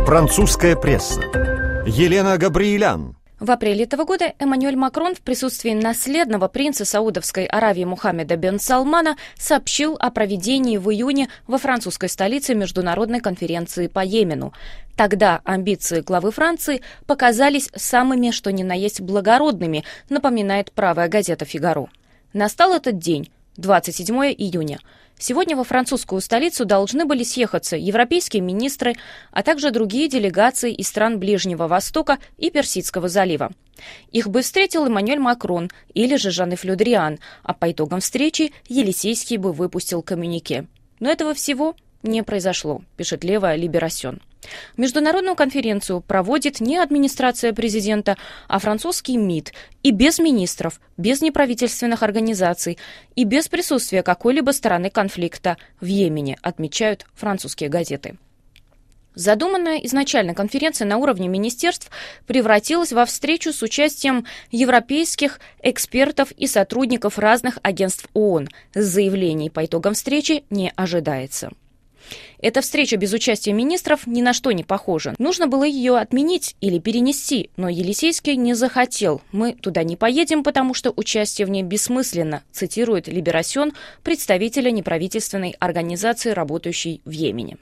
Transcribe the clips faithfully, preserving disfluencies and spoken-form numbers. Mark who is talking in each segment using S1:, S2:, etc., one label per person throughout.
S1: Французская пресса. Елена Габриелян.
S2: В апреле этого года Эммануэль Макрон в присутствии наследного принца Саудовской Аравии Мухаммеда бен Салмана сообщил о проведении в июне во французской столице международной конференции по Йемену. Тогда амбиции главы Франции показались самыми что ни на есть благородными, напоминает правая газета «Фигаро». Настал этот день, двадцать седьмого июня. Сегодня во французскую столицу должны были съехаться европейские министры, а также другие делегации из стран Ближнего Востока и Персидского залива. Их бы встретил Эммануэль Макрон или же Жан-Йв Ле Дриан, а по итогам встречи Елисейский бы выпустил коммюнике. Но этого всего не произошло, пишет левая «Либерасьон». Международную конференцию проводит не администрация президента, а французский МИД, и без министров, без неправительственных организаций, и без присутствия какой-либо стороны конфликта в Йемене, отмечают французские газеты. Задуманная изначально конференция на уровне министерств превратилась во встречу с участием европейских экспертов и сотрудников разных агентств ООН. Заявлений по итогам встречи не ожидается. Эта встреча без участия министров ни на что не похожа. Нужно было ее отменить или перенести, но Елисейский не захотел. «Мы туда не поедем, потому что участие в ней бессмысленно», цитирует «Либерасьон», представителя неправительственной организации, работающей в Йемене.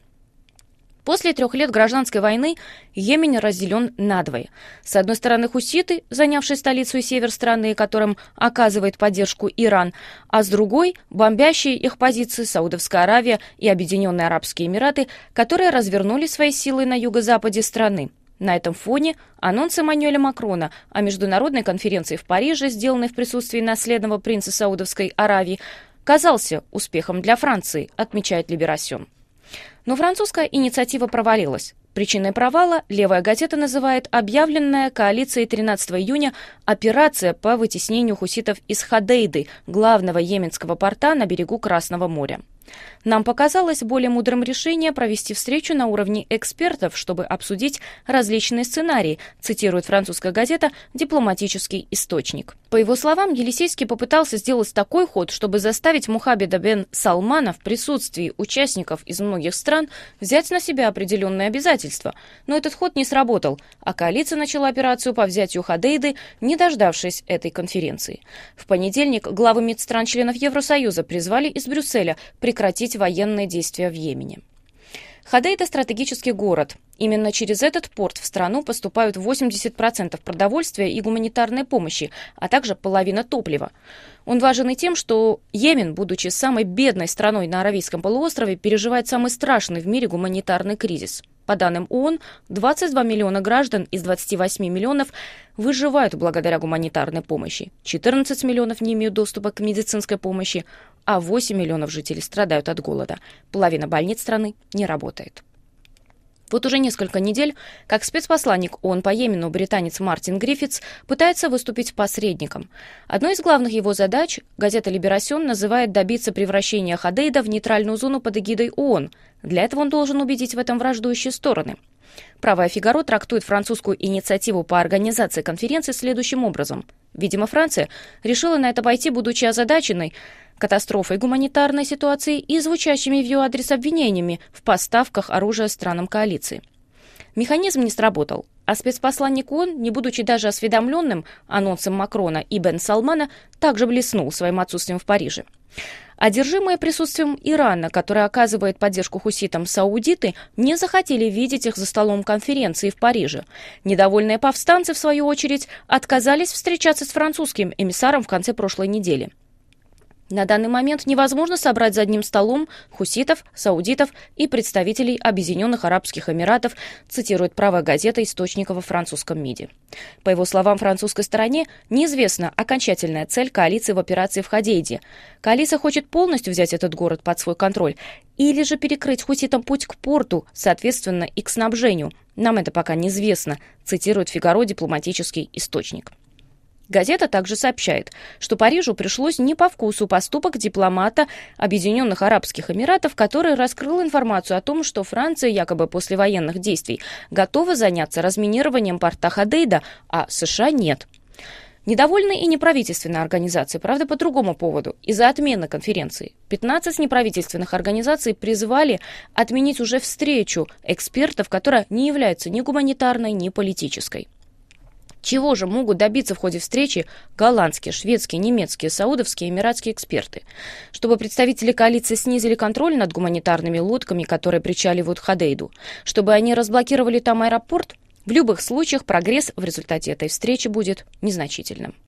S2: После трех лет гражданской войны Йемен разделен надвое. С одной стороны хуситы, занявшие столицу и север страны, которым оказывает поддержку Иран, а с другой – бомбящие их позиции Саудовская Аравия и Объединенные Арабские Эмираты, которые развернули свои силы на юго-западе страны. На этом фоне анонс Эммануэля Макрона о международной конференции в Париже, сделанной в присутствии наследного принца Саудовской Аравии, казался успехом для Франции, отмечает «Либерасьон». Но французская инициатива провалилась. Причиной провала левая газета называет объявленная коалицией тринадцатого июня операция по вытеснению хуситов из Ходейды, главного йеменского порта на берегу Красного моря. Нам показалось более мудрым решение провести встречу на уровне экспертов, чтобы обсудить различные сценарии, цитирует французская газета «Дипломатический источник». По его словам, Елисейский попытался сделать такой ход, чтобы заставить Мухаммеда бен Салмана в присутствии участников из многих стран взять на себя определенные обязательства. Но этот ход не сработал, а коалиция начала операцию по взятию Ходейды, не дождавшись этой конференции. В понедельник главы МИД стран-членов Евросоюза призвали из Брюсселя прекратить военные действия в Йемене. Ходейда – стратегический город. Именно через этот порт в страну поступают восемьдесят процентов продовольствия и гуманитарной помощи, а также половина топлива. Он важен и тем, что Йемен, будучи самой бедной страной на Аравийском полуострове, переживает самый страшный в мире гуманитарный кризис. По данным ООН, двадцать два миллиона граждан из двадцати восьми миллионов выживают благодаря гуманитарной помощи, четырнадцать миллионов не имеют доступа к медицинской помощи, а восемь миллионов жителей страдают от голода. Половина больниц страны не работает. Вот уже несколько недель, как спецпосланник ООН по Йемену британец Мартин Гриффитс пытается выступить посредником. Одной из главных его задач газета «Либерасьон» называет добиться превращения Ходейда в нейтральную зону под эгидой ООН. Для этого он должен убедить в этом враждующие стороны. Правая «Фигаро» трактует французскую инициативу по организации конференции следующим образом. Видимо, Франция решила на это пойти, будучи озадаченной катастрофой гуманитарной ситуации и звучащими в ее адрес обвинениями в поставках оружия странам коалиции. Механизм не сработал, а спецпосланник ООН, не будучи даже осведомленным анонсом Макрона и бен Салмана, также блеснул своим отсутствием в Париже. Одержимые присутствием Ирана, который оказывает поддержку хуситам, саудиты не захотели видеть их за столом конференции в Париже. Недовольные повстанцы, в свою очередь, отказались встречаться с французским эмиссаром в конце прошлой недели. На данный момент невозможно собрать за одним столом хуситов, саудитов и представителей Объединенных Арабских Эмиратов, цитирует правая газета источника во французском МИДе. По его словам, французской стороне неизвестна окончательная цель коалиции в операции в Ходейде. Коалиция хочет полностью взять этот город под свой контроль или же перекрыть хуситам путь к порту, соответственно, и к снабжению. Нам это пока неизвестно, цитирует «Фигаро» дипломатический источник. Газета также сообщает, что Парижу пришлось не по вкусу поступок дипломата Объединенных Арабских Эмиратов, который раскрыл информацию о том, что Франция якобы после военных действий готова заняться разминированием порта Ходейда, а США нет. Недовольны и неправительственные организации, правда, по другому поводу, из-за отмены конференции. пятнадцать неправительственных организаций призвали отменить уже встречу экспертов, которая не является ни гуманитарной, ни политической. Чего же могут добиться в ходе встречи голландские, шведские, немецкие, саудовские и эмиратские эксперты? Чтобы представители коалиции снизили контроль над гуманитарными лодками, которые причаливают к Ходейду, чтобы они разблокировали там аэропорт, в любых случаях прогресс в результате этой встречи будет незначительным.